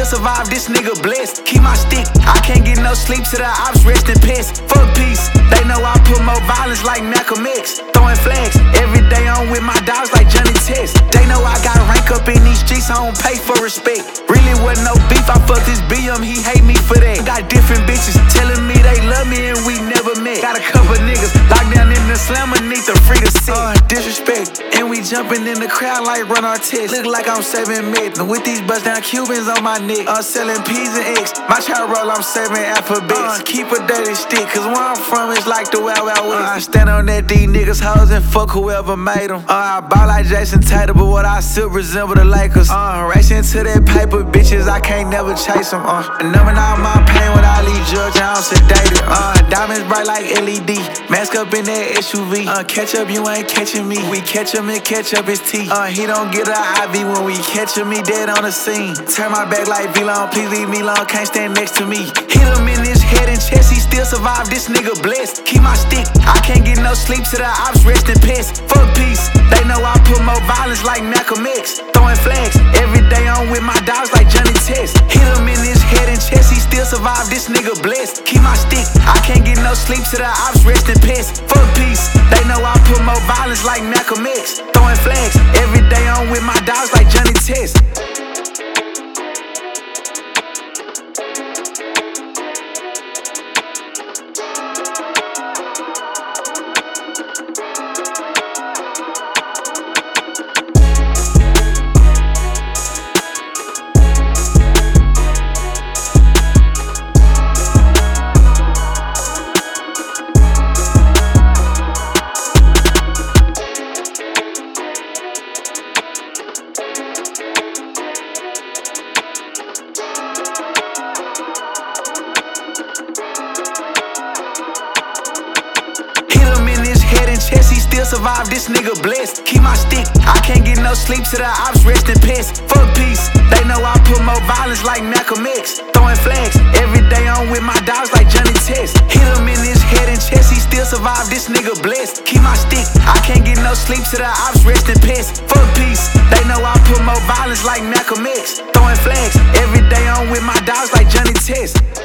still survive, this nigga blessed. Keep my stick, I can't get no sleep till the ops rest in peace. Fuck peace, they know I put more violence like Malcolm X. Throwing flags, every day I'm with my dogs like Johnny Test. They know I got rank up in these streets, I don't pay for respect. Really wasn't no beef, I fucked this BM, he hate me for that. Got different bitches telling me they love me and we never met. Got a couple niggas locked down in the slam beneath the free to sit. Disrespect, and we jumping in the crowd like Run Artist. Look like I'm saving mid, with these bust down Cubans on my neck. Selling P's and X, my child roll, I'm saving alphabets. Keep a dirty stick, cause where I'm from is like the Wild Wild West. I stand on that, these niggas hoes and fuck whoever made them. I ball like Jason Tatum, but what I still resemble the Lakers. Racing to that paper, bitches, I can't never chase them. Numbing all my pain when I leave Georgia, I'm sedated. Diamonds bright like LED, mask up in that SUV. Catch up, you ain't catching me. We catch him and catch up his teeth. He don't get an IV when we catch him, he dead on the scene. Turn my back like V-Long, please leave me alone, can't stand next to me. Hit him in his head and chest, he still survive, this nigga blessed. Keep my stick, I can't get no sleep till the ops rest in peace. Fuck peace, they know I put more violence like Malcolm X. Throwing flags, every day I'm with my dogs like Johnny Test. Hit him in his head and chest, he still survive, this nigga blessed. Keep my stick, I can't get no sleep till the ops rest in peace. Fuck peace, they know I put more violence like Malcolm X. Throwing flags, every day I'm with my dogs like Johnny Test. Chest, he still survive, this nigga blessed. Keep my stick, I can't get no sleep till the ops rest in peace. Fuck peace, they know I put more violence like Malcolm X. Throwing flags, every day I'm with my dogs like Johnny Test. Hit him in his head and chest, he still survive, this nigga blessed. Keep my stick, I can't get no sleep till the ops rest in peace. Fuck peace, they know I put more violence like Malcolm X. Throwing flags, every day I'm with my dogs like Johnny Test.